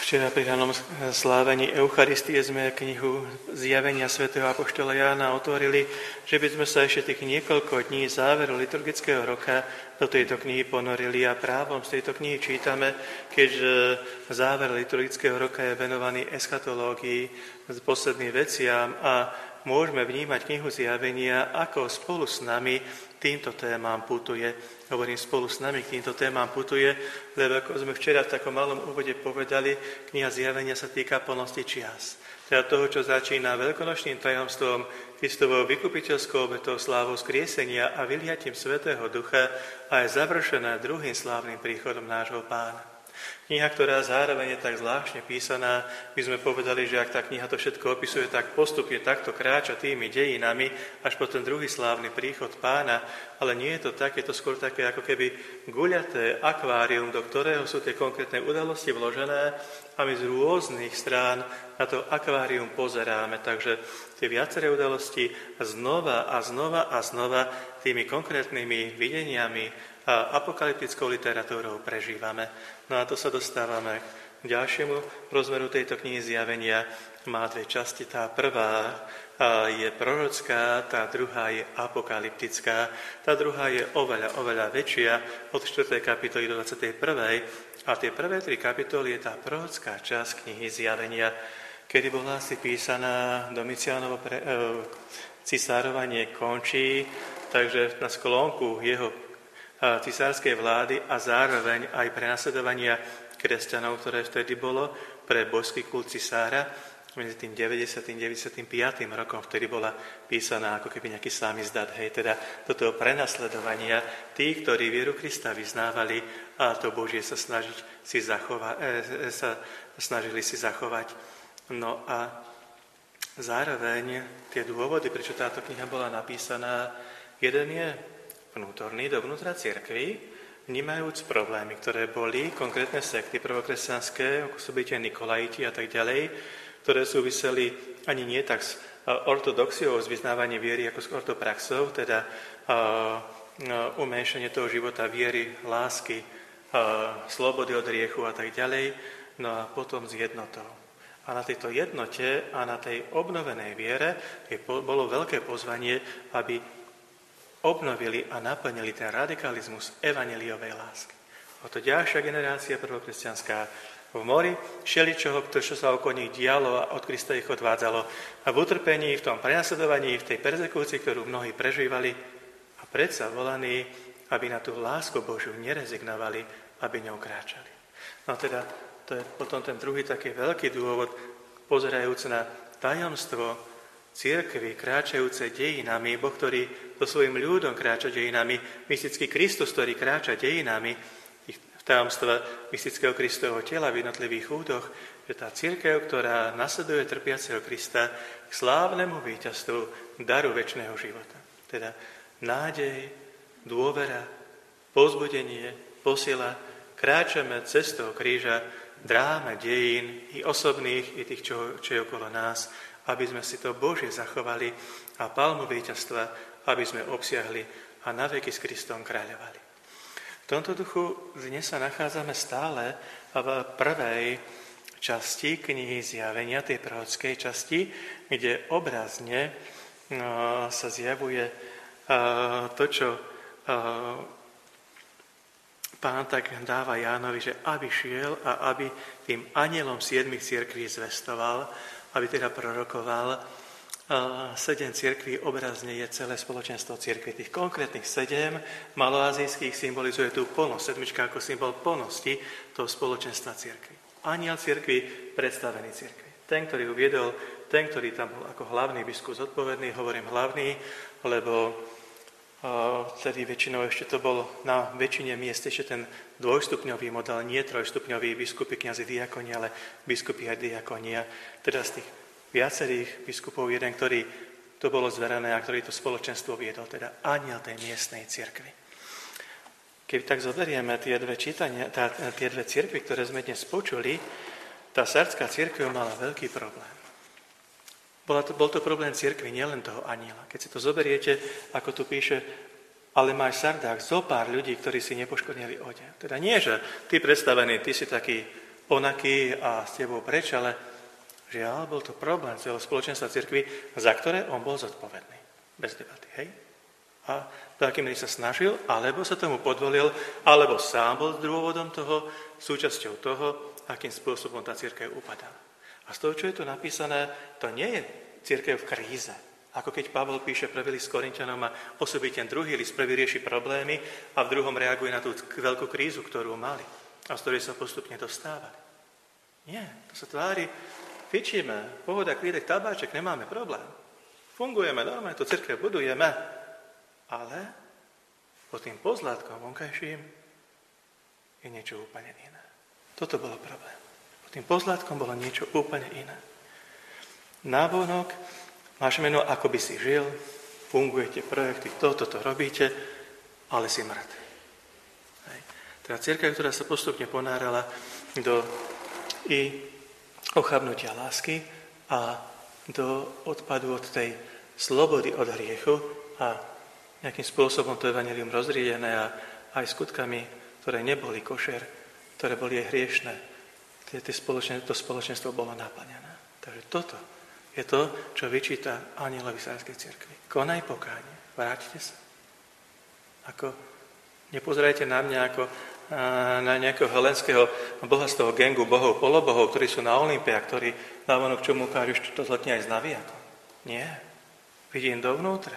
Včera pri ranom slávení Eucharistie sme knihu Zjavenia svätého apoštola Jána otvorili, že by sme sa ešte tých niekoľko dní záveru liturgického roka do tejto knihy ponorili a právom z tejto knihy čítame, keďže záver liturgického roka je venovaný eschatológii, posledným veciam a môžeme vnímať knihu Zjavenia, ako spolu s nami týmto témam putuje. Hovorím, spolu s nami k týmto témam putuje, lebo ako sme včera v takom malom úvode povedali, kniha Zjavenia sa týka plnosti čias. Teda toho, čo začína veľkonočným tajomstvom, Kristovou vykupiteľskou obetou, slávou skriesenia a vyliatím Svätého Ducha a je završená druhým slávnym príchodom nášho Pána. Kniha, ktorá zároveň je tak zvláštne písaná, by sme povedali, že ak tá kniha to všetko opisuje, tak postupne takto kráča tými dejinami až po ten druhý slávny príchod Pána, ale nie je to tak, je to skôr také ako keby guľaté akvárium, do ktorého sú tie konkrétne udalosti vložené a my z rôznych strán na to akvárium pozeráme. Takže tie viaceré udalosti znova a znova a znova tými konkrétnymi videniami a apokalyptickou literatúrou prežívame. No a to sa dostávame k ďalšiemu rozmeru tejto knihy Zjavenia. Má dve časti. Tá prvá je prorocká, tá druhá je apokalyptická. Tá druhá je oveľa väčšia, od 4. kapitoly do 21. A tie prvé 3 kapitoly je tá prorocká časť knihy Zjavenia, kedy bola asi písaná Domicianovo cisárovanie končí, takže na sklonku jeho cisárskej vlády a zároveň aj prenasledovania kresťanov, ktoré vtedy bolo pre božský kult cisára, medzi tým 90. 95. rokom, vtedy bola písaná ako keby nejaký samizdat, teda do toho prenasledovania tých, ktorí vieru Krista vyznávali a to Božie sa snažili si zachovať. No a zároveň tie dôvody, prečo táto kniha bola napísaná, jeden je vnútorný, dovnútra cirkvi, vnímajúc problémy, ktoré boli, konkrétne sekty prvokresťanské, ako sú bytia Nikolajiti a tak ďalej, ktoré súviseli ani nie tak s ortodoxiou, s vyznávaním viery, ako s ortopraxou, teda umenšenie toho života viery, lásky, slobody od hriechu a tak ďalej, no a potom s jednotou. A na tejto jednote a na tej obnovenej viere bolo veľké pozvanie, aby obnovili a naplnili ten radikalizmus evanjeliovej lásky. O to ďalšia generácia prvokresťanská v mori všeličoho, čo sa okolo nich dialo a od Krista ich odvádzalo. A v utrpení, v tom prenasledovaní, v tej perzekúcii, ktorú mnohí prežívali, a predsa volaní, aby na tú lásku Božiu nerezignovali, aby ňou kráčali. No teda, to je potom ten druhý taký veľký dôvod, pozerajúc na tajomstvo cirkvi, kráčajúce dejinami, Boh, ktorý so svojím ľudom kráča dejinami, mystický Kristus, ktorý kráča dejinami, v tajomstve mystického Kristovho tela v jednotlivých údoch, že tá cirkev, ktorá nasleduje trpiaceho Krista k slávnemu víťazstvu daru večného života. Teda nádej, dôvera, povzbudenie, posila, kráčame cestou kríža, dráme dejín i osobných, i tých, čo je okolo nás, aby sme si to Božie zachovali a palmu víťazstva, aby sme obsiahli a naveky s Kristom kráľovali. V tomto duchu dnes sa nachádzame stále v prvej časti knihy Zjavenia, tej prorockej časti, kde obrazne sa zjavuje to, čo Pán tak dáva Jánovi, že aby šiel a aby tým anielom 7 cirkví zvestoval, aby teda prorokoval. 7 cirkví obrazne je celé spoločenstvo cirkví. Tých konkrétnych 7 maloazijských symbolizuje tú plnosť, 7 ako symbol plnosti toho spoločenstva cirkví. Aniel cirkví, predstavený cirkví. Ten, ktorý uviedol, ten, ktorý tam bol ako hlavný biskup zodpovedný, hovorím hlavný, lebo vtedy väčšinou ešte to bol na väčšine miest ešte ten dvojstupňový model, nie trojstupňový, biskupy, kňazi, diakoni, ale biskupy a diakonia. Teda z tých viacerých biskupov jeden, ktorý to bolo zverené a ktorý to spoločenstvo viedol, teda aniel tej miestnej cirkvi. Keď tak zoberieme tie dve cirkvi, ktoré sme dnes počuli, tá sardská cirkev mala veľký problém. Bol to problém cirkvi, nielen toho aniela. Keď si to zoberiete, ako tu píše, ale máš v Sardách zo pár ľudí, ktorí si nepoškodnili odev. Teda nie, že ty predstavený, ty si taký onaký a s tebou preč, ale žiaľ, bol to problém celého spoločenstva cirkvi, za ktoré on bol zodpovedný. Bez debaty, hej? A do akej miery sa snažil, alebo sa tomu podvolil, alebo sám bol dôvodom toho, súčasťou toho, akým spôsobom tá cirkev upadala. A z toho, čo je tu napísané, to nie je cirkev v kríze. Ako keď Pavol píše prvý list Korinťanom a osobitne druhý list, prvý rieši problémy a v druhom reaguje na tú veľkú krízu, ktorú mali a z ktorej sa postupne dostávali. Nie, to sa tvári, fičíme, pohoda, klídek, tabáček, nemáme problém. Fungujeme normálne, tú cirkev budujeme, ale pod tým pozlátkom vonkajším je niečo úplne iné. Toto bolo problém. Pod tým pozlátkom bolo niečo úplne iné. Návonok máš meno, ako by si žil, fungujete, projekty, toto robíte, ale si mŕtvy. Teda cirkev, ktorá sa postupne ponárala do ochabnutia lásky a do odpadu od tej slobody od hriechu a nejakým spôsobom to evanjelium rozriedené a aj skutkami, ktoré neboli košer, ktoré boli aj hriešné. To spoločenstvo bolo naplnené. Takže toto je to, čo vyčíta anjelovi Sarskej cirkvi. Konaj pokánie, vráťte sa. Nepozerajte na mňa ako na nejakého helenského boha z toho gengu bohov, polobohov, ktorí sú na Olympe a ktorí návonok čomu ukážu, to zletne aj s navijakom. Nie. Vidím dovnútra.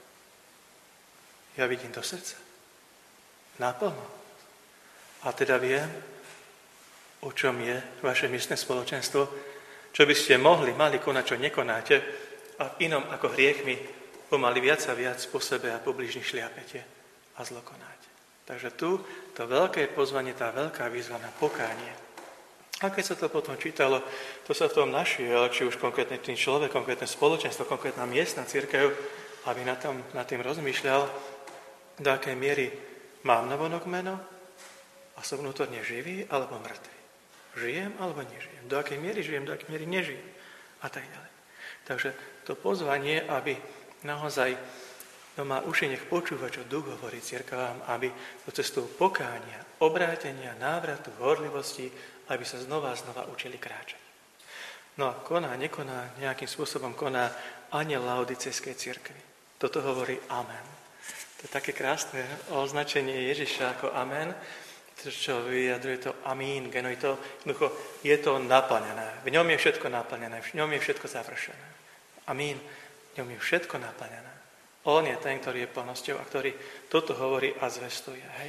Ja vidím do srdca. Naplno. A teda viem, o čom je vaše miestne spoločenstvo, čo by ste mali konať, čo nekonáte a v inom ako hriechmi pomaly viac a viac po sebe a po bližných šliapete a zlo konáte. Takže tu to veľké pozvanie, tá veľká výzva na pokánie. A keď sa to potom čítalo, to sa v tom našiel, či už konkrétne tým človek, konkrétne spoločenstvo, konkrétna miestna cirkev, aby nad tým rozmýšľal, do akej miery mám navonok meno a som vnútorne živý alebo mŕtvy. Žijem alebo nežijem. Do akej miery žijem, do akej miery nežijem. A tak ďalej. Takže to pozvanie, aby naozaj má uši, nech počúva, čo duch hovorí cirkvám, aby do cestou pokánia, obrátenia, návratu, horlivosti, aby sa znova a znova učili kráčať. No a koná, nekoná, nejakým spôsobom koná anjel Laodicejskej cirkvi. Toto hovorí amen. To je také krásne označenie Ježiša ako amen, čo vyjadruje to amín, genoj to, je to naplnené. V ňom je všetko naplnené, v ňom je všetko završené. Amín, v ňom je všetko naplnené. On je ten, ktorý je plnosťou a ktorý toto hovorí a zvestuje. Hej?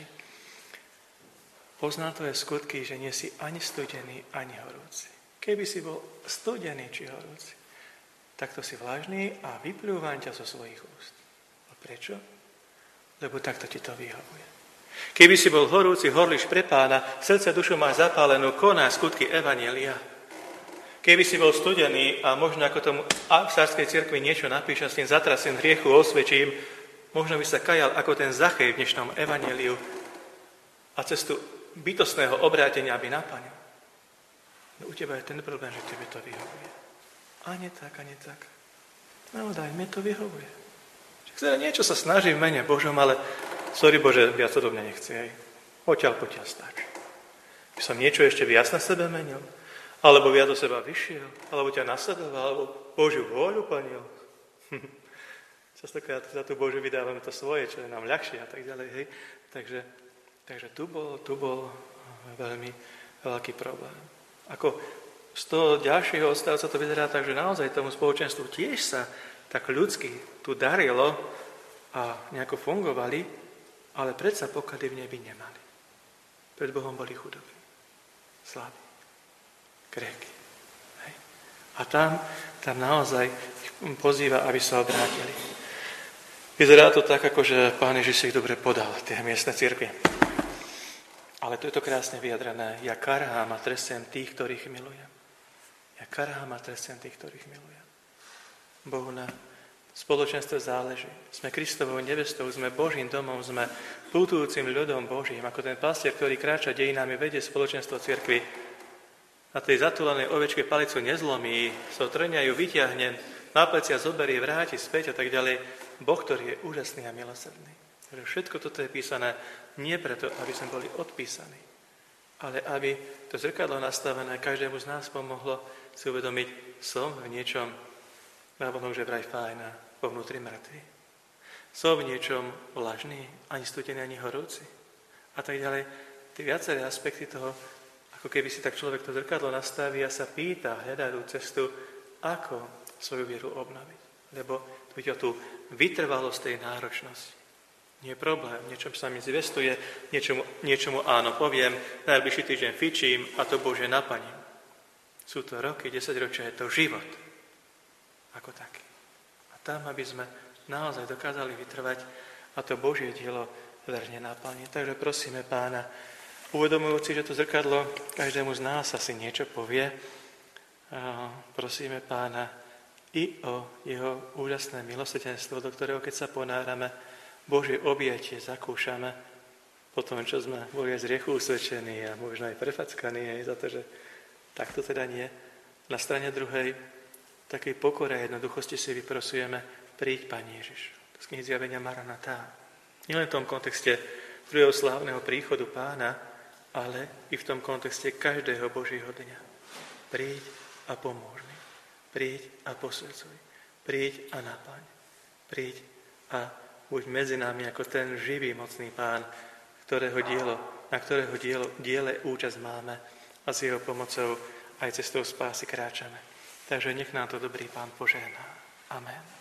Pozná tvoje skutky, že nie si ani studený, ani horúci. Keby si bol studený či horúci, takto si vlažný a vyplúvam ťa zo svojich úst. A prečo? Lebo takto ti to vyhovuje. Keby si bol horúci, horliš pre Pána, srdce dušu máš zapálenú, koná skutky evanjelia. Keby si bol studený a možno ako tomu v Sarskej cirkvi niečo napíša, s tým zatrasím hriechu, osvedčím, možno by sa kajal ako ten Zachej v dnešnom evanjeliu a cestu bytostného obrátenia by naplnil. No u teba je ten problém, že tebe to vyhovuje. Ani tak, ani tak. No daj, mne to vyhovuje. Niečo sa snažím v mene Božom, ale sorry Bože, viac to do mňa nechce. Potiaľ stačí. By som niečo ešte viac na sebe menil? Alebo viac do seba vyšiel, alebo ťa nasledoval, alebo Božiu vôľu plnil. Častokrát za tú Božiu vydávame to svoje, čo je nám ľahšie a tak ďalej. Hej. Takže tu bol veľmi veľký problém. Ako z toho ďalšieho odstavu sa to vyzerá tak, že naozaj tomu spoločenstvu tiež sa tak ľudsky tu darilo a nejako fungovali, ale predsa poklady v nebi nemali. Pred Bohom boli chudobní, slabí. Gréky. Hej. A tam naozaj pozýva, aby sa obrátili. Vyzerá to tak, ako že Pán Ježiš si ich dobre podal, tie miestne cirkvi. Ale tu je to krásne vyjadrené. Ja karhám a trestiem tých, ktorých milujem. Ja karhám a trestiem tých, ktorých milujem. Bohu na spoločenstve záleží. Sme Kristovou nevestou, sme Božím domom, sme putujúcim ľudom Božím, ako ten pastier, ktorý kráča dejinami, vedie spoločenstvo cirkvi. Na tej zatúlenej ovečke palicu nezlomí, so trňajú vyťahne, na plecia zoberie, vráti späť a tak ďalej. Boh, ktorý je úžasný a milosrdný. Všetko toto je písané nie preto, aby sme boli odpísaní, ale aby to zrkadlo nastavené každému z nás pomohlo si uvedomiť, som v niečom, návonok, že vraj fajn a vo vnútri mŕtvy. Som v niečom vlažný, ani studený, ani horúci. A tak ďalej. Tie viaceré aspekty toho, ako keby si tak človek to zrkadlo nastaví a sa pýta, hľadá tú cestu, ako svoju vieru obnoviť. Lebo tu ide o tú vytrvalosť tej náročnosti. Nie je problém, niečom sa mi zvestuje, niečomu áno poviem, najbližší týždeň fičím a to Bože naplním. Sú to roky, 10 ročia, je to život ako taký. A tam, aby sme naozaj dokázali vytrvať a to Božie dielo verne naplniť. Takže prosíme Pána, uvedomujúci, že to zrkadlo každému z nás asi niečo povie, prosíme Pána i o jeho úžasné milosrdenstvo, do ktorého, keď sa ponárame, Božie objatie zakúšame po tom, čo sme boli aj z hriechu usvedčení a možno aj prefackaní aj za to, že takto teda nie. Na strane druhej, v takej pokore a jednoduchosti si vyprosujeme, príď, Pane Ježiš. To z knihy Zjavenia Maranatá. Nielen v tom kontexte druhého slávneho príchodu Pána, ale i v tom kontexte každého Božieho dňa. Príď a pomôž mi. Príď a posvedcuj. Príď a naplň. Príď a buď medzi nami ako ten živý, mocný Pán, na ktorého diele účasť máme a s jeho pomocou aj cestou spásy kráčame. Takže nech nám to dobrý Pán požehná. Amen.